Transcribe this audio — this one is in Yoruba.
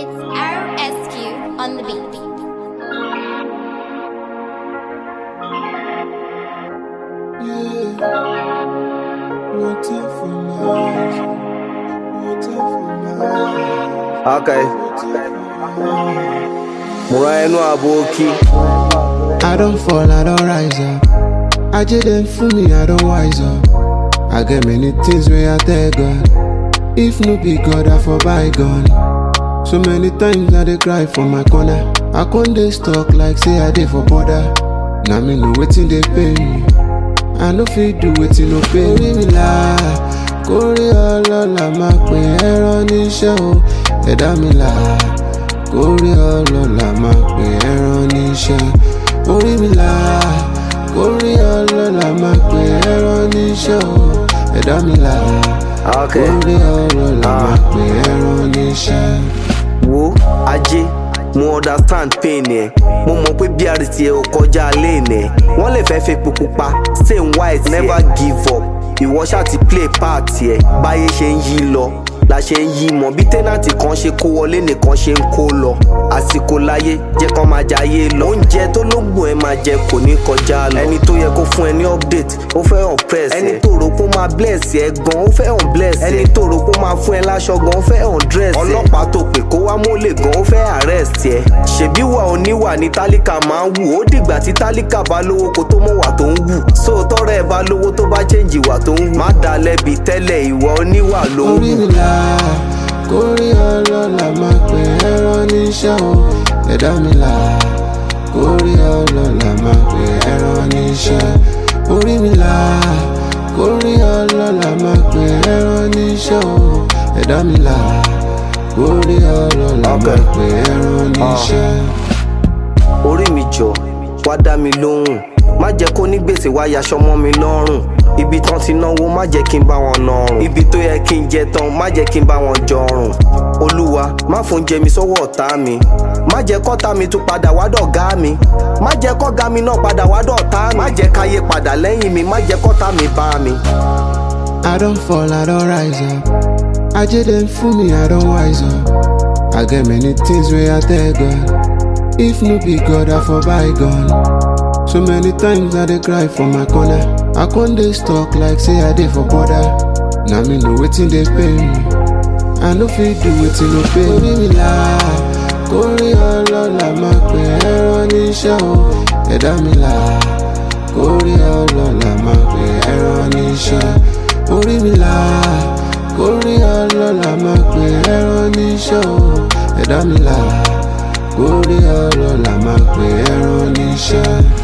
It's RSQ on the beat. Okay. Murayenu Aboki. I don't fall, I don't rise up. I didn't fool me, I don't wise up. I get many things where I tell God. If no be God, I for bygone. So many times I dey cry for my corner. I can't dey stuck like say I dey for border. Now me know wetin dey pay me. I no fit do wetin no pay me la. Kórè ọlọ́lá máa pè ẹran níṣẹ́ o. Ẹ̀dá mi là. Kórè ọlọ́lá máa pè ẹran níṣẹ́. Orí mi là. Kórè ọlọ́lá máa pè ẹran níṣẹ́ o. Ẹ̀dá mi là. Okay. Kórè ọlọ́lá máa pè ẹran níṣẹ́. Wo ajé, mo understand pain ẹ. Mo mọ̀ pé BRT ẹ ò kọjá lane ẹ. Wọ́n lè fẹ́ fi pupa pa, stay white, never give up. Ìwọ ṣáà ti play part ẹ. Báyé ṣe ń yí lọ, la ṣe ń yí mọ̀. Bí tẹ́nàtì kan ṣe kó wọlé nìkan ṣe ń kó lọ. Àsìkò láyé jẹ́ kán máa jayé lọ. Oúnjẹ tó lóògùn ẹ máa jẹ kò ní kọjá lọ. Ẹni tó yẹ kó fún ẹ ní update, ó fẹ́ unpress ẹ. Ẹni tó rò pé ó máa bless ẹ gan, ó fẹ́ unbless ẹ. Ẹni tó rò pé ó máa fún ẹ láṣọ gan, ó fẹ́ undress ẹ. Ọlọ́pàá tó pè kó wá mólè gan, ó fẹ́ arrest ẹ. Ṣèbí wà oníwà ní tálíkà máa ń wù. Ó dìgbà tí tálíkà bá lówó kó tó mọ̀ wà tó ń wù. So tọ́rẹ́ ẹ bá lówó tó bá change ìwà tó ń wù. Má dá lẹ́bi tẹ́lẹ̀, ìwọ oníwà ló ń wù. Orí mi là. Kórè ọlọ́lá máa pè ẹran níṣẹ́ o. Ẹ̀dá mi là. Kórè ọlọ́lá máa pè ẹran níṣẹ́. Orí mi là. Kórè ọlọ́lá máa pè ẹran níṣẹ́ o. Ẹ̀dá mi là. Kórè ọlọ́lá máa pè ẹran níṣẹ́. Orí mi jọ, wá dá mi lóhùn. Má jẹ́ kó ní gbèsè wá yaṣọ mọ́ mi lọ́rùn. Ibi tán ti náwó má jẹ́ kí n bá wọn nọrùn. Ibi tó yẹ kí n jẹ tán má jẹ́ kí n bá wọn jọrùn. Olúwa má fún jẹ mi sọ́wọ́ ọ̀tá mi. Má jẹ́ kọ́tá mi tún padà wá dọ̀gá mi. Má jẹ́ kọ́gá mi náà padà wá dọ̀tá mi. Má jẹ́ káyé padà lẹ́yìn mi. Má jẹ́ kọ́tá mi bá mi. I don't fall, I don't rise up. I didn't fool me, I don't wise up. I get many things where I tell God. If no be God, I for bygone. So many times I dey cry for my corner. I can't dey stuck like say I dey for border. Now me know wetin dey pay me. I no fit do wetin no pay me. Orí mi là. Kórè ọlọ́lá máa pè ẹran níṣẹ́ o. Ẹ̀dá mi là. Kórè ọlọ́lá máa pè ẹran níṣẹ́. Orí mi là. Kórè ọlọ́lá máa pè ẹran níṣẹ́ o. Ẹ̀dá mi là. Kórè ọlọ́lá máa pè ẹran níṣẹ́.